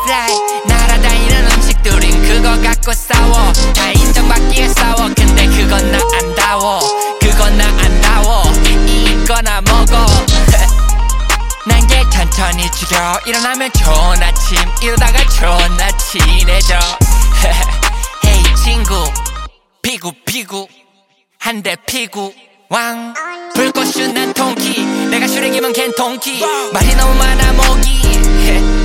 right. 날아다니는 음식들인 그거 갖고 싸워. 다 인정받기에 싸워. 근데 그건 나 안다워. 그건 나 안다워. 이거나 먹어. 난게 천천히 죽여. 일어나면 좋은 아침. 이러다가 존나 친해져. 헤이 친구 피구 한 대 피구 왕. 불꽃 슛난 통키. 내가 슈렉이면 걘 통키. 말이 너무 많아 목이